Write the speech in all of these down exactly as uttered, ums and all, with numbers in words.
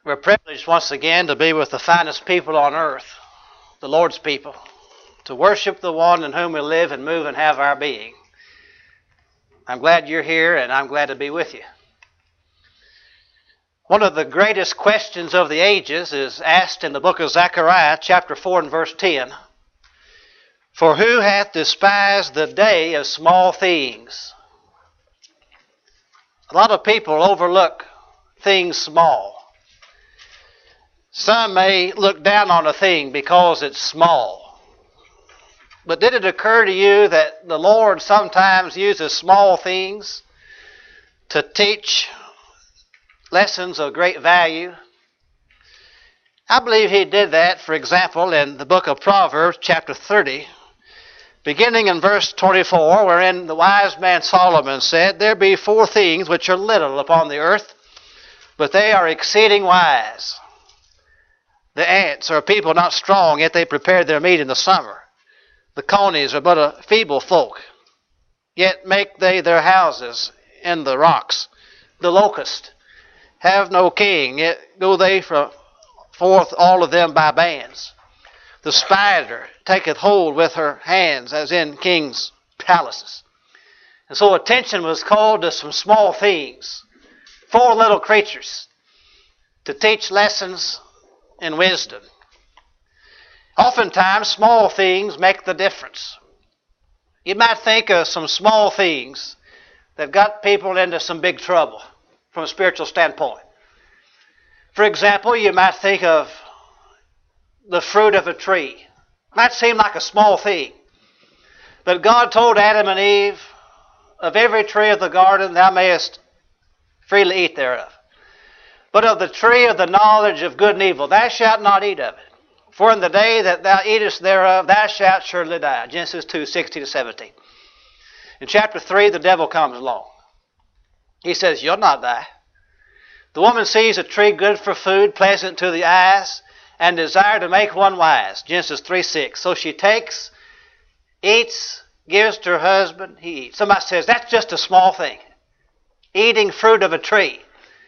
We're privileged once again to be with the finest people on earth, the Lord's people, to worship the one in whom we live and move and have our being. I'm glad you're here, and I'm glad to be with you. One of the greatest questions of the ages is asked in the book of Zechariah, chapter four and verse ten. For who hath despised the day of small things? A lot of people overlook things small. Some may look down on a thing because it's small. But did it occur to you that the Lord sometimes uses small things to teach lessons of great value? I believe He did that, for example, in the book of Proverbs, chapter thirty, beginning in verse twenty-four, wherein the wise man Solomon said, There be four things which are little upon the earth, but they are exceeding wise. The ants are a people not strong, yet they prepare their meat in the summer. The conies are but a feeble folk, yet make they their houses in the rocks. The locust have no king, yet go they from forth all of them by bands. The spider taketh hold with her hands, as in kings' palaces. And so attention was called to some small things, four little creatures, to teach lessons in wisdom. Oftentimes, small things make the difference. You might think of some small things that got people into some big trouble from a spiritual standpoint. For example, you might think of the fruit of a tree. Might seem like a small thing. But God told Adam and Eve, of every tree of the garden thou mayest freely eat thereof. But of the tree of the knowledge of good and evil, thou shalt not eat of it. For in the day that thou eatest thereof, thou shalt surely die. Genesis two, sixteen to seventeen. In chapter three, the devil comes along. He says, You'll not die. The woman sees a tree good for food, pleasant to the eyes, and desire to make one wise. Genesis three, six. So she takes, eats, gives to her husband, he eats. Somebody says, that's just a small thing. Eating fruit of a tree.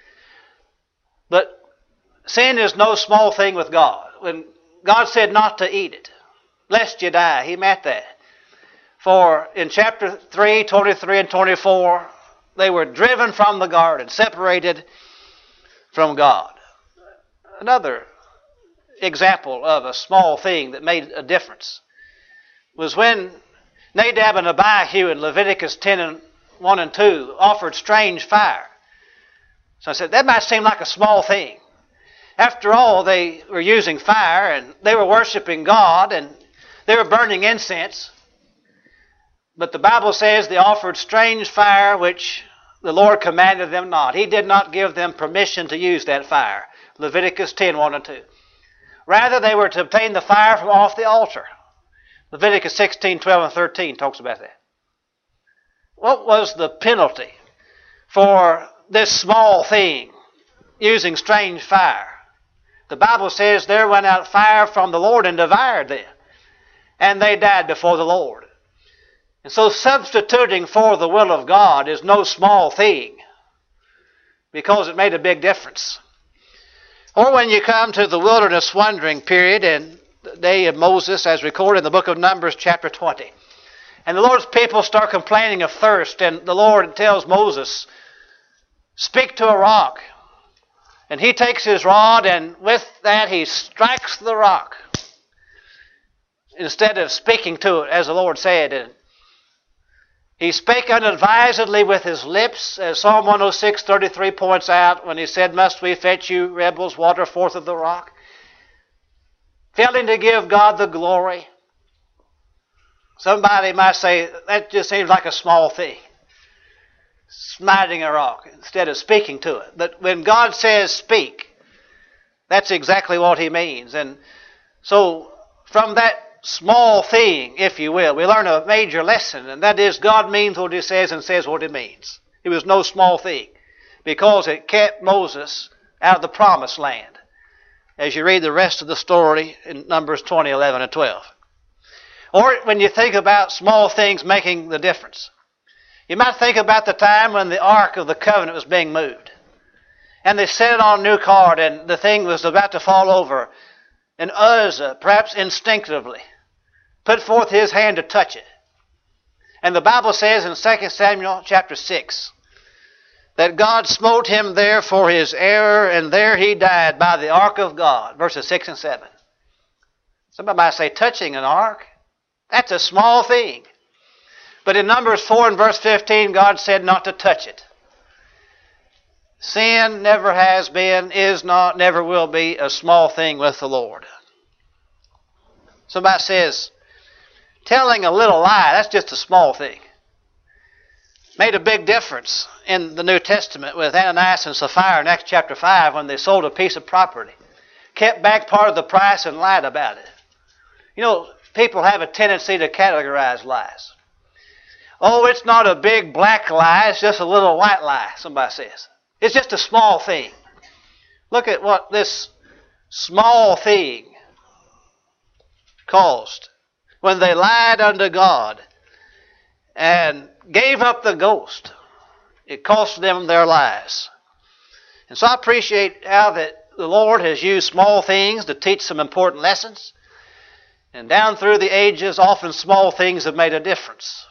But sin is no small thing with God. When God said not to eat it, lest you die, He meant that. For in chapter three, twenty-three and twenty-four, they were driven from the garden, separated from God. Another example of a small thing that made a difference was when Nadab and Abihu in Leviticus ten and one and two offered strange fire. So I said, that might seem like a small thing. After all, they were using fire and they were worshiping God and they were burning incense. But the Bible says they offered strange fire which the Lord commanded them not. He did not give them permission to use that fire. Leviticus ten, one and two. Rather, they were to obtain the fire from off the altar. Leviticus sixteen, twelve and thirteen talks about that. What was the penalty for this small thing, using strange fire? The Bible says there went out fire from the Lord and devoured them, and they died before the Lord. And so substituting for the will of God is no small thing, because it made a big difference. Or when you come to the wilderness wandering period in the day of Moses, as recorded in the book of Numbers, chapter twenty. And the Lord's people start complaining of thirst, and the Lord tells Moses, Speak to a rock. And he takes his rod, and with that he strikes the rock, instead of speaking to it, as the Lord said. And he spake unadvisedly with his lips, as Psalm one oh six, thirty-three points out, when he said, Must we fetch you, rebels, water forth of the rock? Failing to give God the glory. Somebody might say, that just seems like a small thing. Smiting a rock instead of speaking to it. But when God says speak, that's exactly what He means. And so from that small thing, if you will, we learn a major lesson, and that is God means what He says and says what He means. It was no small thing, because it kept Moses out of the promised land, as you read the rest of the story in Numbers twenty, eleven, and twelve. Or when you think about small things making the difference. You might think about the time when the Ark of the Covenant was being moved. And they set it on a new cart, and the thing was about to fall over. And Uzzah, perhaps instinctively, put forth his hand to touch it. And the Bible says in Second Samuel chapter six that God smote him there for his error, and there he died by the ark of God. Verses six and seven. Somebody might say, touching an ark? That's a small thing. But in Numbers four and verse fifteen, God said not to touch it. Sin never has been, is not, never will be a small thing with the Lord. Somebody says, telling a little lie, that's just a small thing. Made a big difference in the New Testament with Ananias and Sapphira in Acts chapter five when they sold a piece of property. Kept back part of the price and lied about it. You know, people have a tendency to categorize lies. Oh, it's not a big black lie, it's just a little white lie, somebody says. It's just a small thing. Look at what this small thing caused when they lied unto God and gave up the ghost. It cost them their lives. And so I appreciate how that the Lord has used small things to teach some important lessons. And down through the ages, often small things have made a difference.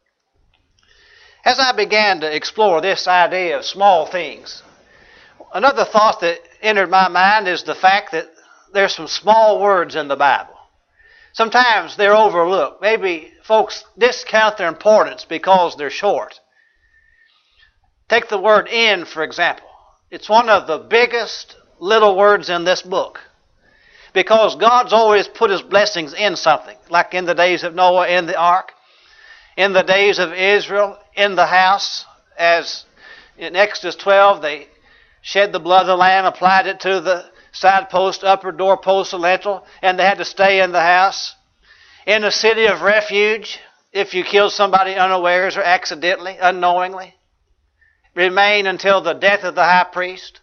As I began to explore this idea of small things, another thought that entered my mind is the fact that there's some small words in the Bible. Sometimes they're overlooked. Maybe folks discount their importance because they're short. Take the word in, for example. It's one of the biggest little words in this book. Because God's always put His blessings in something, like in the days of Noah in the ark, in the days of Israel in the house, as in Exodus twelve they shed the blood of the lamb, applied it to the side post, upper door post, and lintel, and they had to stay in the house. In the city of refuge, if you killed somebody unawares or accidentally, unknowingly, remain until the death of the high priest.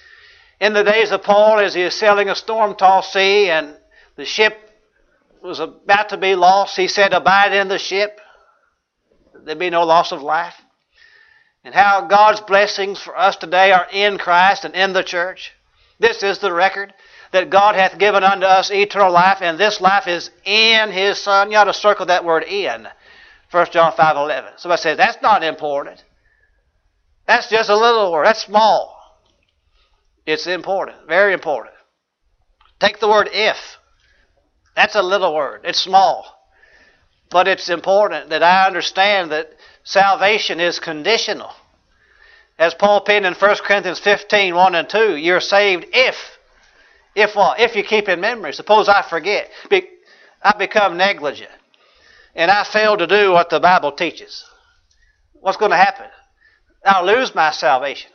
In the days of Paul, as he is sailing a storm-tossed sea and the ship was about to be lost, he said, abide in the ship. There'd be no loss of life. And how God's blessings for us today are in Christ and in the church. This is the record, that God hath given unto us eternal life, and this life is in His Son. You ought to circle that word in. First John five eleven. Somebody says, that's not important. That's just a little word. That's small. It's important. Very important. Take the word if. That's a little word. It's small. But it's important that I understand that salvation is conditional. As Paul penned in First Corinthians fifteen, one and two, you're saved if, if what? If you keep in memory. Suppose I forget. Be, I become negligent. And I fail to do what the Bible teaches. What's going to happen? I'll lose my salvation.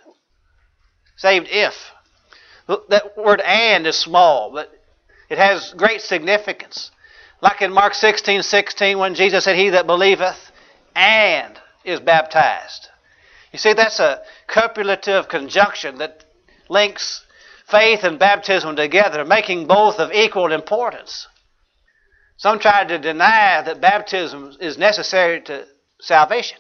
Saved if. That word and is small, but it has great significance. Like in Mark sixteen sixteen, when Jesus said, he that believeth and is baptized. You see, that's a copulative conjunction that links faith and baptism together, making both of equal importance. Some try to deny that baptism is necessary to salvation.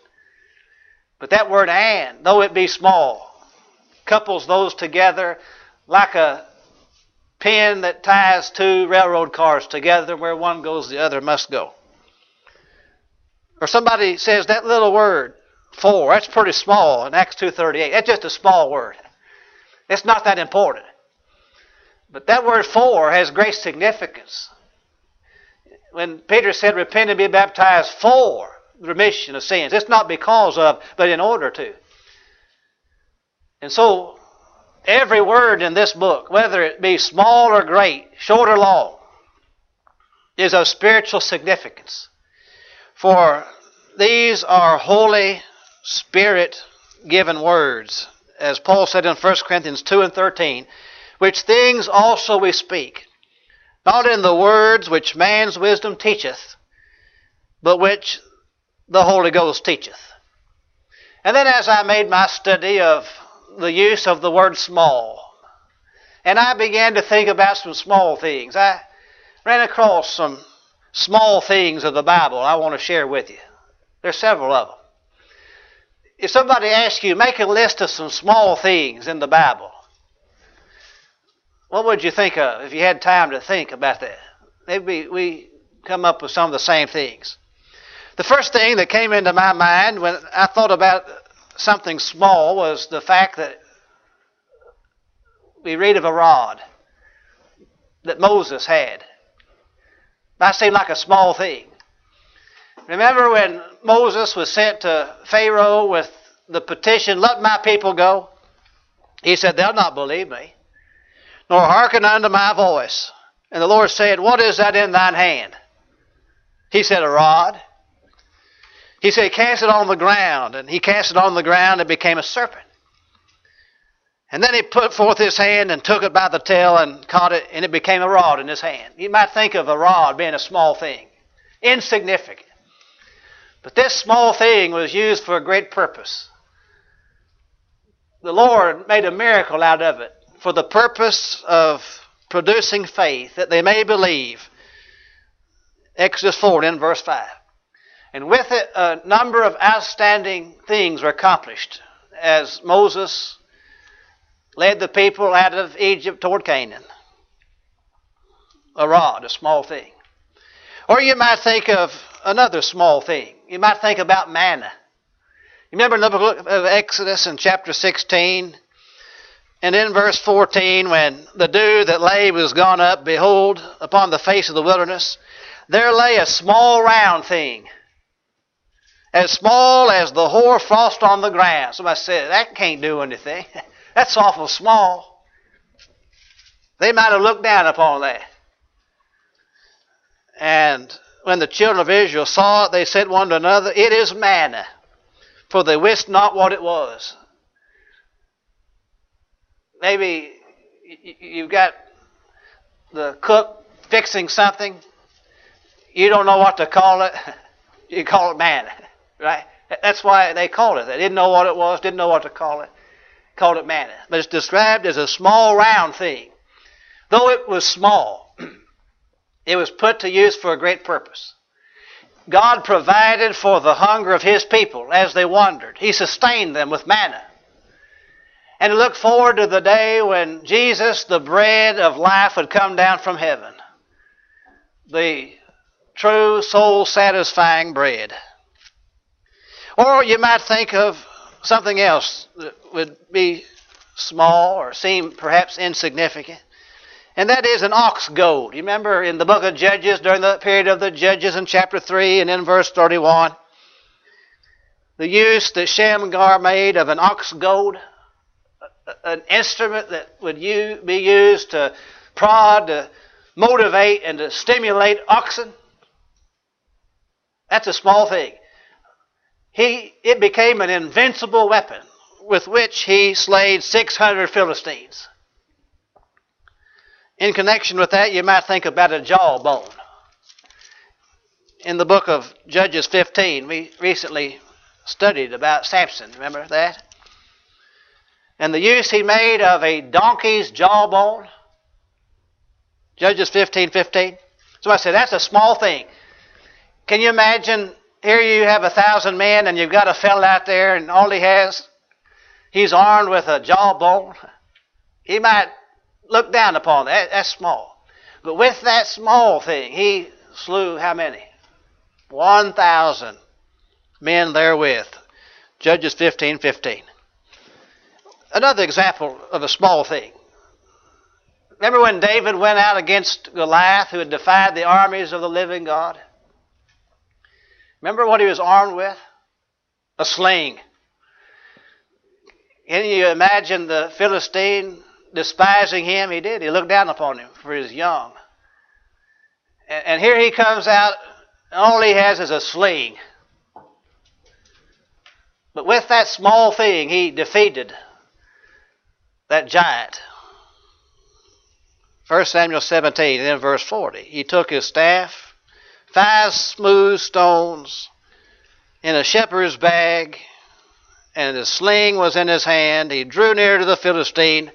But that word and, though it be small, couples those together like a pin that ties two railroad cars together. Where one goes, the other must go. Or somebody says that little word, for, that's pretty small in Acts two thirty-eight. That's just a small word. It's not that important. But that word for has great significance. When Peter said, repent and be baptized for the remission of sins, it's not because of, but in order to. And so, every word in this book, whether it be small or great, short or long, is of spiritual significance. For these are Holy Spirit-given words, as Paul said in First Corinthians two and thirteen, which things also we speak, not in the words which man's wisdom teacheth, but which the Holy Ghost teacheth. And then as I made my study of the use of the word small, and I began to think about some small things, I ran across some small things of the Bible I want to share with you. There's several of them. If somebody asks you, make a list of some small things in the Bible, What would you think of if you had time to think about that? Maybe we come up with some of the same things. The first thing that came into my mind when I thought about something small was the fact that we read of a rod that Moses had. That seemed like a small thing. Remember when Moses was sent to Pharaoh with the petition, "Let my people go"? He said, "They'll not believe me, nor hearken unto my voice." And the Lord said, "What is that in thine hand?" He said, "A rod." He said, "Cast it on the ground." And he cast it on the ground and it became a serpent. And then he put forth his hand and took it by the tail and caught it, and it became a rod in his hand. You might think of a rod being a small thing, insignificant. But this small thing was used for a great purpose. The Lord made a miracle out of it for the purpose of producing faith, that they may believe. Exodus four and verse five. And with it, a number of outstanding things were accomplished as Moses led the people out of Egypt toward Canaan. A rod, a small thing. Or you might think of another small thing. You might think about manna. You remember in the book of Exodus in chapter sixteen, and in verse fourteen, when the dew that lay was gone up, behold, upon the face of the wilderness, there lay a small round thing, as small as the hoar frost on the ground. Somebody said, "That can't do anything. That's awful small." They might have looked down upon that. And when the children of Israel saw it, they said one to another, "It is manna," for they wist not what it was. Maybe you've got the cook fixing something. You don't know what to call it. You call it manna, right? That's why they called it. They didn't know what it was, didn't know what to call it. Called it manna. But it's described as a small round thing. Though it was small, it was put to use for a great purpose. God provided for the hunger of His people as they wandered. He sustained them with manna. And to look forward to the day when Jesus, the bread of life, would come down from heaven. The true soul-satisfying bread. Or you might think of something else that would be small or seem perhaps insignificant. And that is an ox goad. You remember in the book of Judges, during the period of the Judges in chapter three and in verse thirty-one, the use that Shamgar made of an ox goad, an instrument that would be used to prod, to motivate, and to stimulate oxen. That's a small thing. He, it became an invincible weapon with which he slayed six hundred Philistines. In connection with that, you might think about a jawbone. In the book of Judges fifteen, we recently studied about Samson. Remember that? And the use he made of a donkey's jawbone. Judges fifteen fifteen. So I said, that's a small thing. Can you imagine, here you have a thousand men and you've got a fellow out there and all he has, he's armed with a jawbone. He might look down upon that. That's small. But with that small thing, he slew how many? One thousand men therewith. Judges fifteen fifteen. Another example of a small thing. Remember when David went out against Goliath, who had defied the armies of the living God? Remember what he was armed with? A sling. Can you imagine the Philistine despising him? He did. He looked down upon him for his young. And, and here he comes out, and all he has is a sling. But with that small thing, he defeated that giant. First Samuel seventeen, and then verse forty. He took his staff, five smooth stones in a shepherd's bag, and his sling was in his hand. He drew near to the Philistine,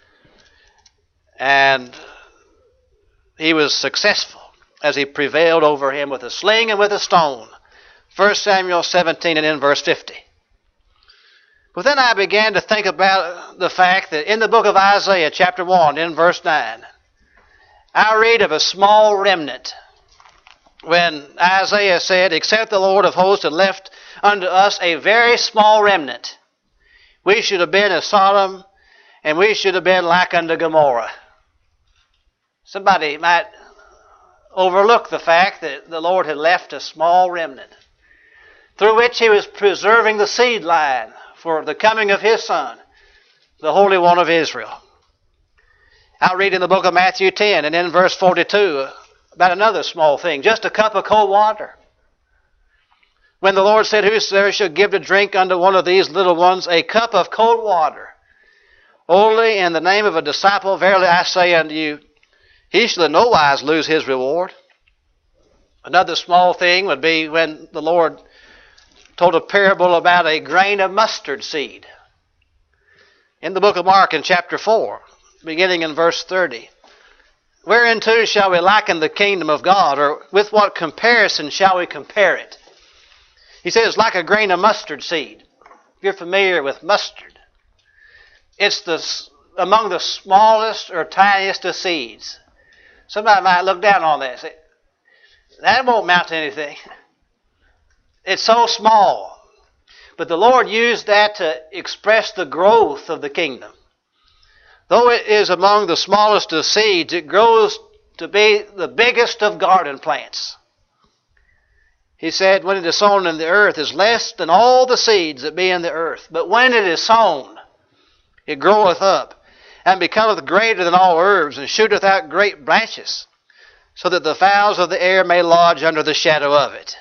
and he was successful as he prevailed over him with a sling and with a stone. First Samuel seventeen and in verse fifty. But then I began to think about the fact that in the book of Isaiah, chapter one, in verse nine, I read of a small remnant when Isaiah said, "Except the Lord of hosts had left unto us a very small remnant, we should have been as Sodom, and we should have been like unto Gomorrah." Somebody might overlook the fact that the Lord had left a small remnant through which He was preserving the seed line for the coming of His Son, the Holy One of Israel. I'll read in the book of Matthew ten and in verse forty-two about another small thing, just a cup of cold water. When the Lord said, "Whosoever shall give to drink unto one of these little ones a cup of cold water, only in the name of a disciple, verily I say unto you, he shall in no wise lose his reward." Another small thing would be when the Lord told a parable about a grain of mustard seed. In the book of Mark in chapter four, beginning in verse thirty, "Whereunto shall we liken the kingdom of God, or with what comparison shall we compare it?" He says, like a grain of mustard seed. If you're familiar with mustard, it's the among the smallest or tiniest of seeds. Somebody might look down on that and say, that won't amount to anything. It's so small. But the Lord used that to express the growth of the kingdom. Though it is among the smallest of seeds, it grows to be the biggest of garden plants. He said, when it is sown in the earth, is less than all the seeds that be in the earth. But when it is sown, it groweth up, and becometh greater than all herbs, and shooteth out great branches, so that the fowls of the air may lodge under the shadow of it.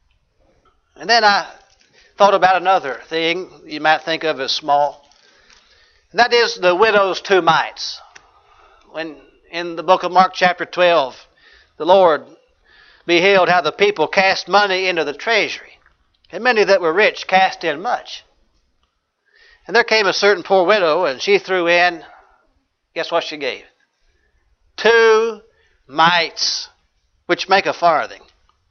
And then I thought about another thing you might think of as small. And that is the widow's two mites. When in the book of Mark chapter twelve, the Lord beheld how the people cast money into the treasury, and many that were rich cast in much. And there came a certain poor widow, and she threw in, guess what she gave? Two mites, which make a farthing,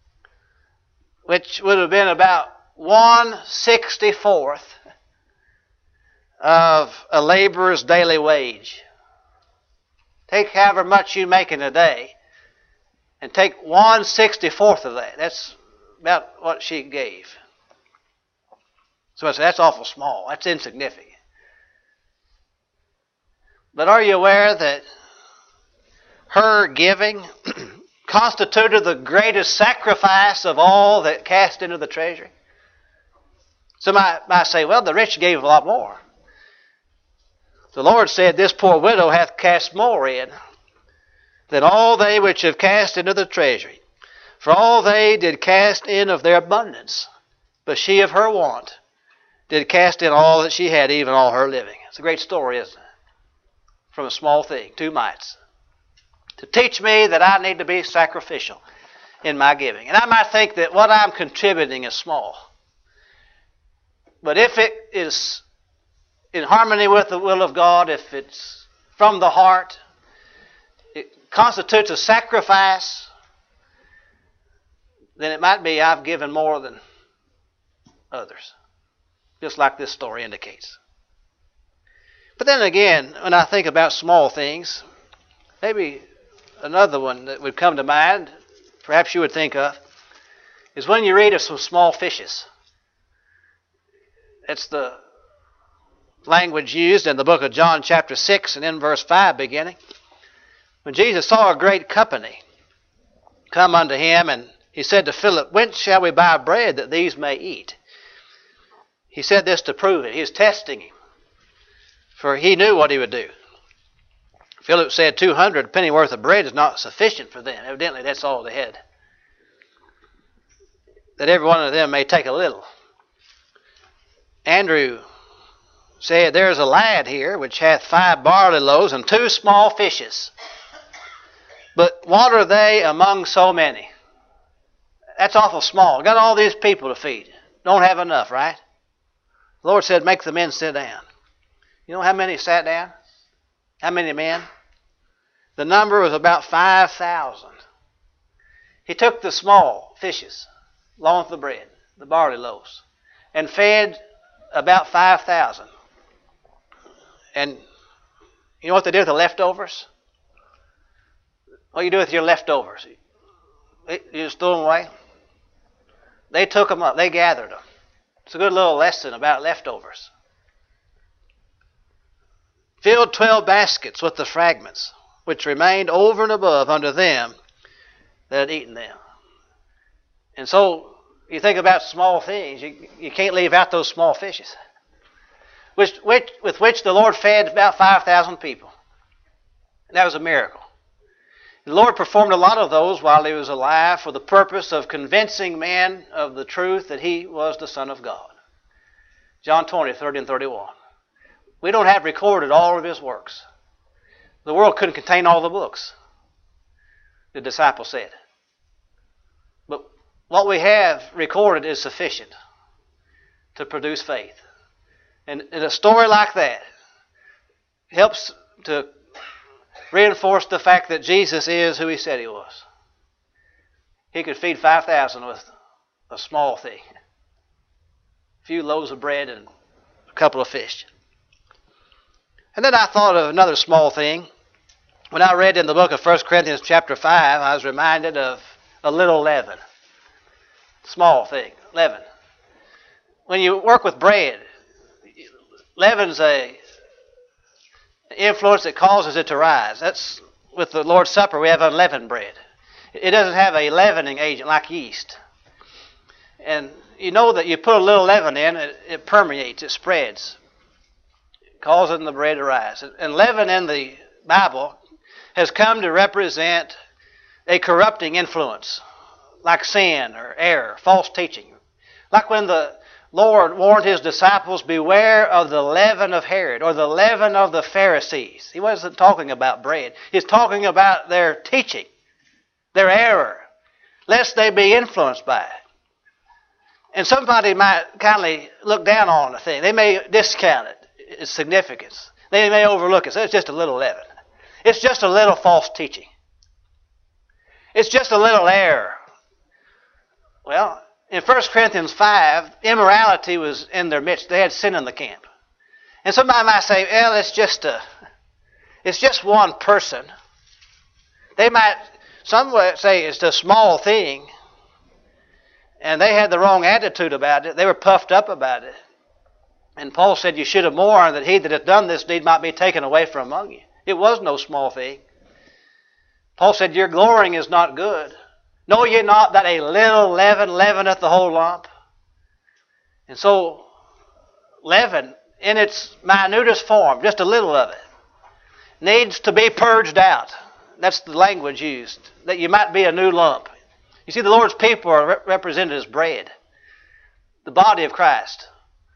which would have been about one sixty-fourth of a laborer's daily wage. Take however much you make in a day, and take one sixty-fourth of that. That's about what she gave. So I said, that's awful small. That's insignificant. But are you aware that her giving constituted the greatest sacrifice of all that cast into the treasury? Some might, might say, well, the rich gave a lot more. The Lord said, this poor widow hath cast more in than all they which have cast into the treasury. For all they did cast in of their abundance, but she of her want did cast in all that she had, even all her living. It's a great story, isn't it? From a small thing, two mites. To teach me that I need to be sacrificial in my giving. And I might think that what I'm contributing is small. But if it is in harmony with the will of God, if it's from the heart, it constitutes a sacrifice, then it might be I've given more than others. Just like this story indicates. But then again, when I think about small things, maybe another one that would come to mind, perhaps you would think of, is when you read of some small fishes. It's the language used in the book of John chapter six and in verse five beginning. When Jesus saw a great company come unto him, and he said to Philip, whence shall we buy bread that these may eat? He said this to prove it. He was testing him, for he knew what he would do. Philip said two hundred penny worth of bread is not sufficient for them. Evidently that's all they had. That every one of them may take a little. Andrew said, there is a lad here which hath five barley loaves and two small fishes. But what are they among so many? That's awful small. Got all these people to feed. Don't have enough, right? The Lord said, make the men sit down. You know how many sat down? How many men? The number was about five thousand. He took the small fishes, along with the bread, the barley loaves, and fed about five thousand. And you know what they did with the leftovers? What do you do with your leftovers? You just throw them away? They took them up. They gathered them. It's a good little lesson about leftovers. Filled twelve baskets with the fragments, which remained over and above unto them that had eaten them. And so, you think about small things, you, you can't leave out those small fishes, which, which, with which the Lord fed about five thousand people. And that was a miracle. The Lord performed a lot of those while He was alive for the purpose of convincing men of the truth that He was the Son of God. John twenty, thirty and thirty-one. We don't have recorded all of His works. The world couldn't contain all the books, the disciples said. But what we have recorded is sufficient to produce faith. And, and a story like that helps to reinforce the fact that Jesus is who He said He was. He could feed five thousand with a small thing. A few loaves of bread and a couple of fish. And then I thought of another small thing. When I read in the book of First Corinthians chapter five, I was reminded of a little leaven. Small thing, leaven. When you work with bread, leaven's a influence that causes it to rise. That's with the Lord's Supper, we have unleavened bread. It doesn't have a leavening agent like yeast. And you know that you put a little leaven in, it, it permeates, it spreads, causing the bread to rise. And leaven in the Bible has come to represent a corrupting influence, like sin or error, false teaching. Like when the Lord warned His disciples, beware of the leaven of Herod or the leaven of the Pharisees. He wasn't talking about bread. He's talking about their teaching, their error, lest they be influenced by it. And somebody might kindly look down on the thing. They may discount it, its significance. They may overlook it. So it's just a little leaven. It's just a little false teaching. It's just a little error. Well, in First Corinthians five, immorality was in their midst. They had sin in the camp. And somebody might say, well, it's just a, it's just one person. They might, some would say it's a small thing. And they had the wrong attitude about it. They were puffed up about it. And Paul said, you should have mourned that he that hath done this deed might be taken away from among you. It was no small thing. Paul said, your glorying is not good. Know ye not that a little leaven leaveneth the whole lump? And so, leaven, in its minutest form, just a little of it, needs to be purged out. That's the language used, that you might be a new lump. You see, the Lord's people are re- represented as bread, the body of Christ.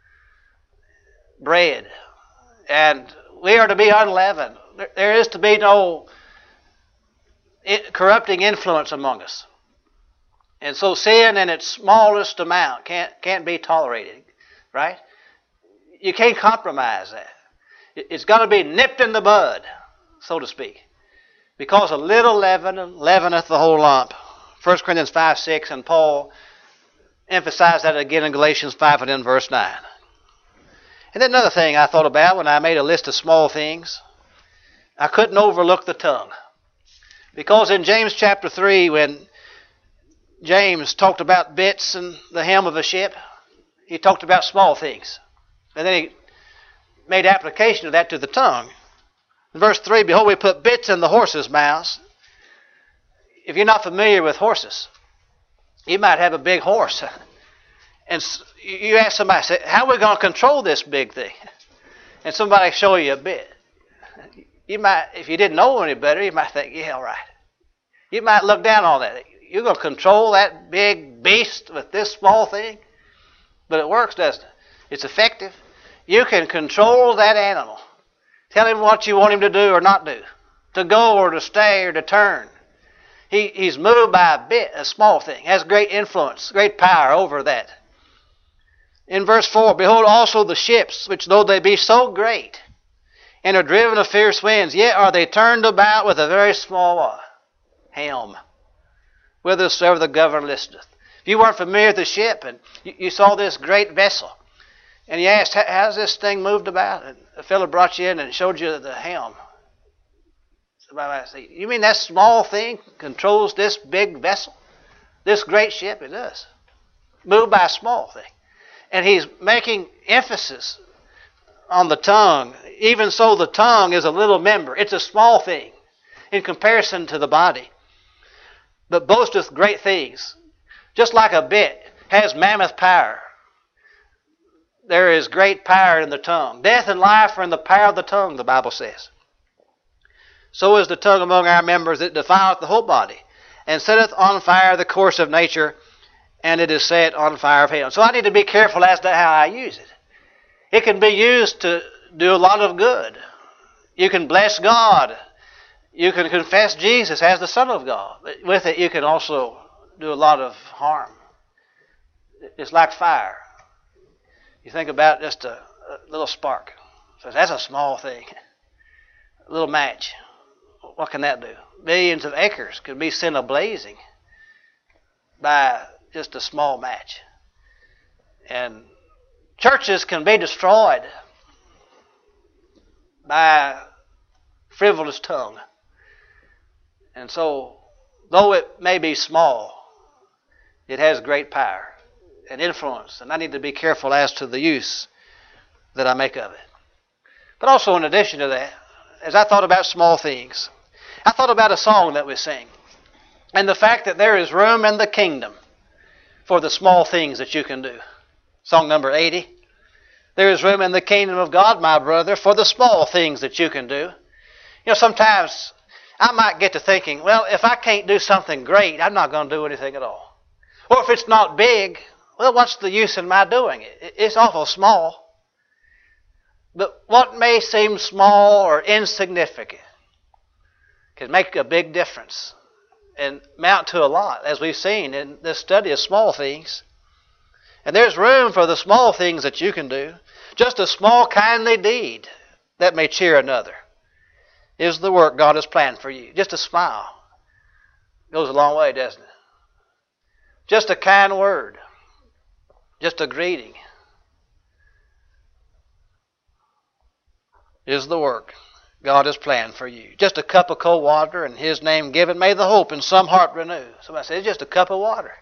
Bread. And we are to be unleavened. There, there is to be no it, corrupting influence among us. And so sin in its smallest amount can't, can't be tolerated, right? You can't compromise that. It, it's got to be nipped in the bud, so to speak. Because a little leaven leaveneth the whole lump. First Corinthians five, six, and Paul emphasized that again in Galatians five and in verse nine. And then another thing I thought about when I made a list of small things, I couldn't overlook the tongue. Because in James chapter three, when James talked about bits and the helm of a ship, he talked about small things. And then he made application of that to the tongue. In verse three, behold, we put bits in the horses' mouths. If you're not familiar with horses, you might have a big horse. And you ask somebody, say, how are we going to control this big thing? And somebody show you a bit. You might, if you didn't know any better, you might think, yeah, all right. You might look down on that. You're going to control that big beast with this small thing? But it works, doesn't it? It's effective. You can control that animal. Tell him what you want him to do or not do. To go or to stay or to turn. He, he's moved by a bit, a small thing. Has great influence, great power over that. In verse four, behold also the ships, which though they be so great, and are driven of fierce winds, yet are they turned about with a very small uh, helm, whithersoever the governor listeth. If you weren't familiar with the ship, and you, you saw this great vessel, And you asked, how's this thing moved about? And a fellow brought you in and showed you the helm. Somebody might say, you mean that small thing controls this big vessel? This great ship? It does. Moved by a small thing. And he's making emphasis on the tongue. Even so, the tongue is a little member. It's a small thing in comparison to the body, but boasteth great things. Just like a bit has mammoth power, there is great power in the tongue. Death and life are in the power of the tongue, the Bible says. So is the tongue among our members, it defileth the whole body, and setteth on fire the course of nature, and it is set on fire of hell. So I need to be careful as to how I use it. It can be used to do a lot of good. You can bless God. You can confess Jesus as the Son of God. But with it, you can also do a lot of harm. It's like fire. You think about just a, a little spark. So that's a small thing. A little match. What can that do? Millions of acres could be sent a-blazing by just a small match. And churches can be destroyed by frivolous tongue. And so, though it may be small, it has great power and influence. And I need to be careful as to the use that I make of it. But also in addition to that, as I thought about small things, I thought about a song that we sing. And the fact that there is room in the kingdom for the small things that you can do. Song number eighty. There is room in the kingdom of God, my brother, for the small things that you can do. You know, sometimes I might get to thinking, well, if I can't do something great, I'm not going to do anything at all. Or if it's not big, well, what's the use in my doing it? It's awful small. But what may seem small or insignificant can make a big difference and amount to a lot, as we've seen in this study of small things. And there's room for the small things that you can do. Just a small kindly deed that may cheer another is the work God has planned for you. Just a smile goes a long way, doesn't it? Just a kind word. Just a greeting is the work God has planned for you. Just a cup of cold water and His name given, may the hope in some heart renew. Somebody says, it's just a cup of water.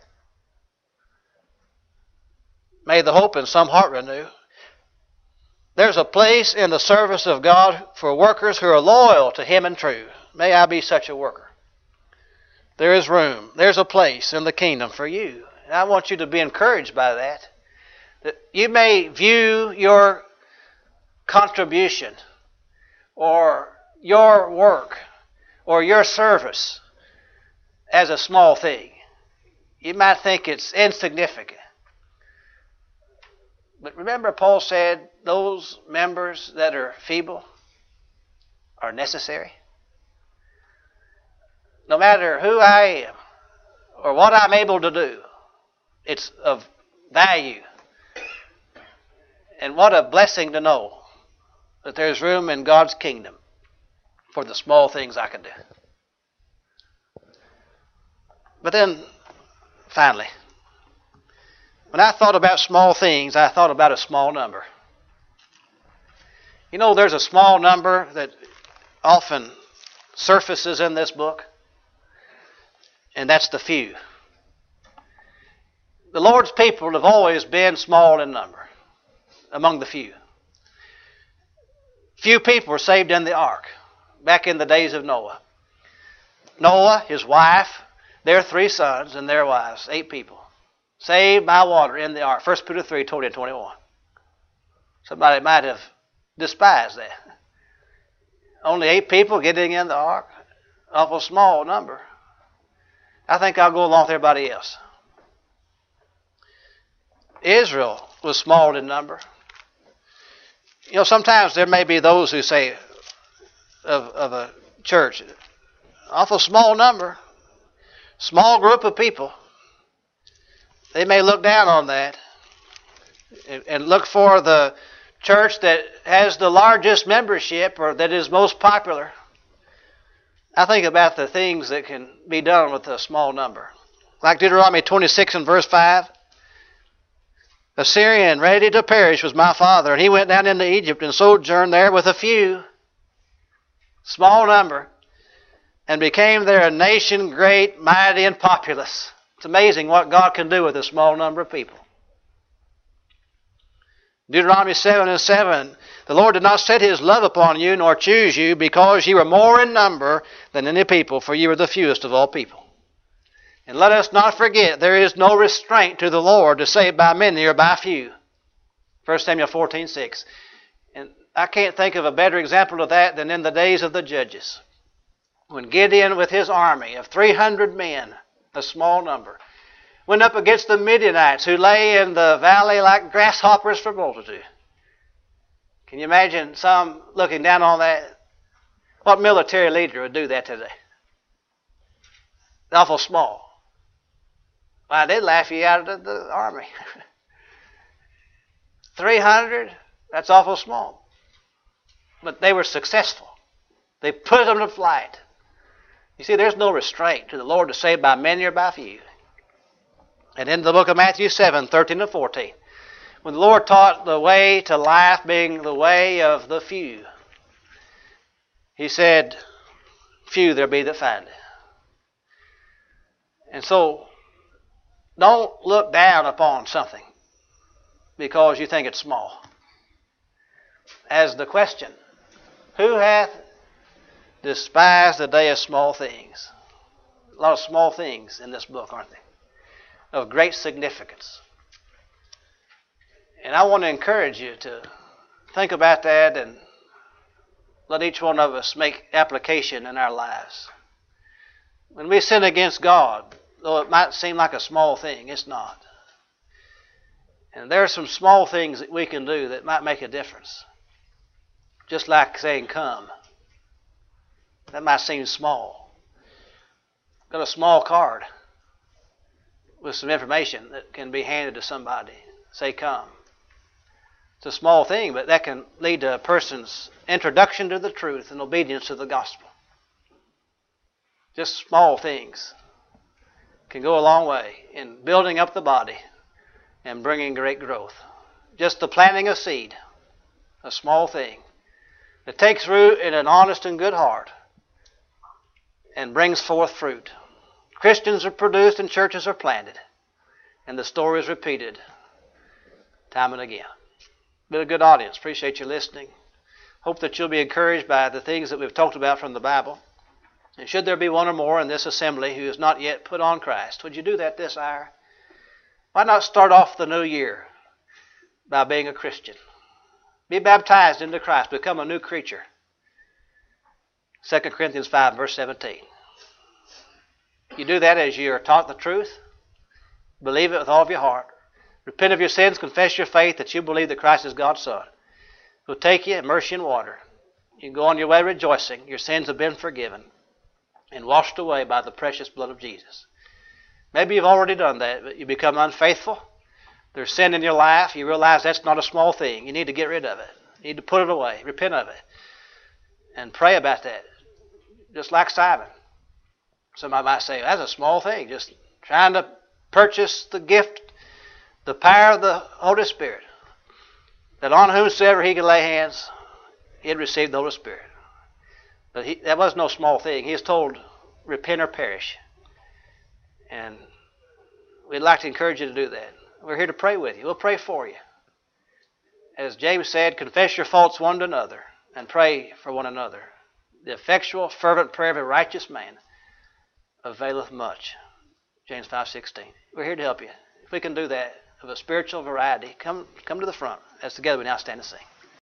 May the hope in some heart renew. There's a place in the service of God for workers who are loyal to Him and true. May I be such a worker. There is room. There's a place in the kingdom for you. And I want you to be encouraged by that. That you may view your contribution or your work or your service as a small thing. You might think it's insignificant. But remember, Paul said those members that are feeble are necessary. No matter who I am or what I'm able to do, it's of value. And what a blessing to know that there's room in God's kingdom for the small things I can do. But then, finally, when I thought about small things, I thought about a small number. You know, there's a small number that often surfaces in this book, and that's the few. The Lord's people have always been small in number, among the few. Few people were saved in the ark back in the days of Noah. Noah, his wife, their three sons, and their wives, eight people. Saved by water in the ark. First Peter three, twenty and twenty-one. Somebody might have despised that. Only eight people getting in the ark. Awful small number. I think I'll go along with everybody else. Israel was small in number. You know, sometimes there may be those who say of, of a church, awful small number, small group of people. They may look down on that and, and look for the church that has the largest membership or that is most popular. I think about the things that can be done with a small number. Like Deuteronomy twenty-six and verse five. A Syrian ready to perish was my father, and he went down into Egypt and sojourned there with a few, small number, and became there a nation great, mighty, and populous. It's amazing what God can do with a small number of people. Deuteronomy seven and seven, the Lord did not set his love upon you, nor choose you, because ye were more in number than any people, for ye were the fewest of all people. And let us not forget, there is no restraint to the Lord to save by many or by few. First Samuel fourteen six. And I can't think of a better example of that than in the days of the judges. When Gideon with his army of three hundred men, a small number, went up against the Midianites who lay in the valley like grasshoppers for multitude. Can you imagine some looking down on that? What military leader would do that today? It's awful small. Why, they'd laugh you out of the, the army. three hundred, that's awful small. But they were successful. They put them to flight. You see, there's no restraint to the Lord to save by many or by few. And in the book of Matthew seven, thirteen and fourteen, when the Lord taught the way to life being the way of the few, he said, few there be that find it. And so, don't look down upon something because you think it's small. As the question, who hath despised the day of small things? A lot of small things in this book, aren't they? Of great significance. And I want to encourage you to think about that and let each one of us make application in our lives. When we sin against God, though it might seem like a small thing, it's not. And there are some small things that we can do that might make a difference. Just like saying, come. That might seem small. Got a small card with some information that can be handed to somebody. Say, come. It's a small thing, but that can lead to a person's introduction to the truth and obedience to the gospel. Just small things can go a long way in building up the body and bringing great growth. Just the planting of seed, a small thing that takes root in an honest and good heart and brings forth fruit. Christians are produced and churches are planted, and the story is repeated time and again. Been a good audience. Appreciate you listening. Hope that you'll be encouraged by the things that we've talked about from the Bible. And should there be one or more in this assembly who has not yet put on Christ, would you do that this hour? Why not start off the new year by being a Christian? Be baptized into Christ. Become a new creature. Second Corinthians five, verse seventeen. You do that as you are taught the truth. Believe it with all of your heart. Repent of your sins. Confess your faith that you believe that Christ is God's Son. He'll take you, immerse you in water. You can go on your way rejoicing. Your sins have been forgiven and washed away by the precious blood of Jesus. Maybe you've already done that, but you become unfaithful. There's sin in your life. You realize that's not a small thing. You need to get rid of it. You need to put it away. Repent of it. And pray about that. Just like Simon. Somebody might say, that's a small thing. Just trying to purchase the gift, the power of the Holy Spirit. That on whomsoever he could lay hands, he'd receive the Holy Spirit. But he, that was no small thing. He was told, repent or perish. And we'd like to encourage you to do that. We're here to pray with you. We'll pray for you. As James said, confess your faults one to another and pray for one another. The effectual, fervent prayer of a righteous man availeth much. James five sixteen. We're here to help you. If we can do that of a spiritual variety, come, come to the front. As together we now stand and sing.